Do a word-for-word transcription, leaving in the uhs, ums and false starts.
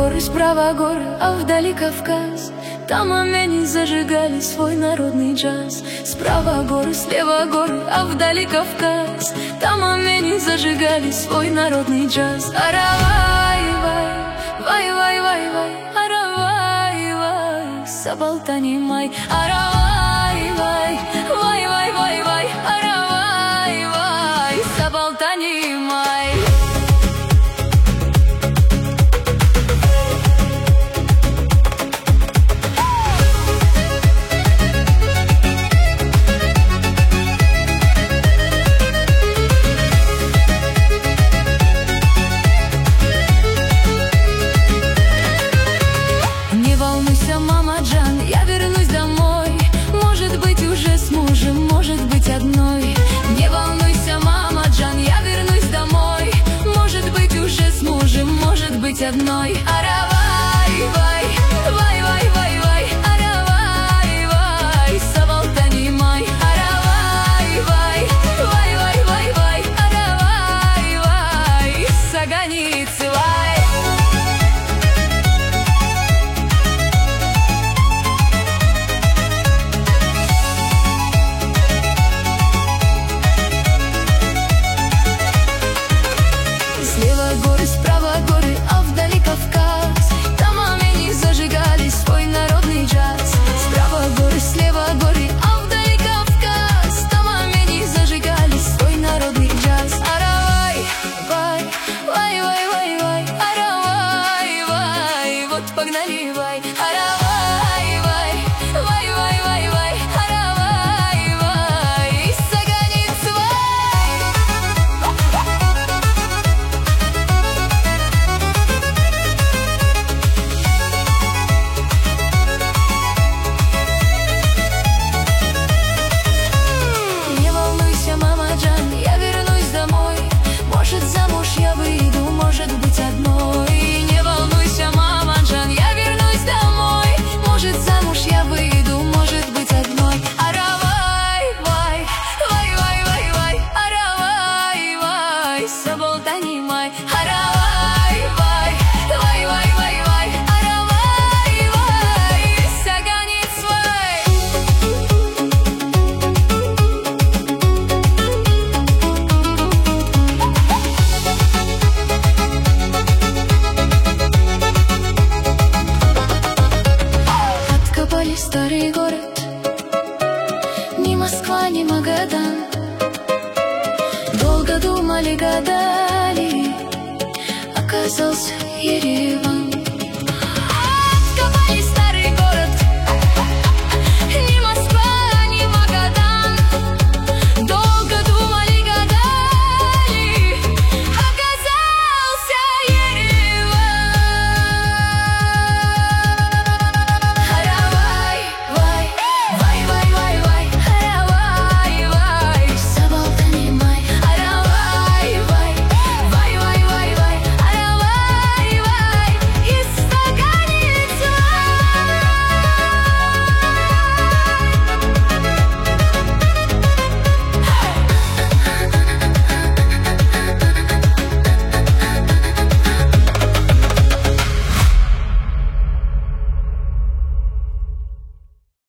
горы, справа горы, а вдали Кавказ. Там амени зажигали свой народный джаз. Справа горы, слева горы, а вдали Кавказ. Там амени зажигали свой народный джаз. Аравай, вай, вай, вай, вай, вай, аравай, вай, сабалтани май. Аравай, вай, вай, вай, вай, вай, аравай, вай, сабалтани май. Мама Джан, я вернусь домой. Может быть, уже с мужем, может быть, одной. Не волнуйся, мама Джан, я вернусь домой. Может быть, уже с мужем, может быть, одной. Аравай, вай, вай, вай, вай, вай, аравай, вай, сабалтани май. Аравай, вай, вай, вай, вай, вай, аравай, вай, саганицы вай. Слева горы, справа горы, а вдали Кавказ. Там амени зажигали свой народный джаз. Справа горы, слева горы, а вдали Кавказ. Там амени зажигали свой народный джаз. Аравай, вай, вай, вай, вай, вай, аравай, вай, вот погнали, вай. Аравай, вай, вай, вай, вай, вай, аравай, вай, саганиц вай. Мама Джан, я вернусь домой. Может, замуж я выйду, может быть, одной. Не волнуйся, мама Джан, я вернусь домой. Может, замуж я выйду, может быть, одной. Аравай, вай, вай, вай, вай, вай, аравай, вай, сабалтани май. Аравай, вай, вай, вай, вай, вай, аравай, вай, саганиц вай. Старый город, ни Москва, ни Магадан. Долго думали, гадали, оказался Ереван.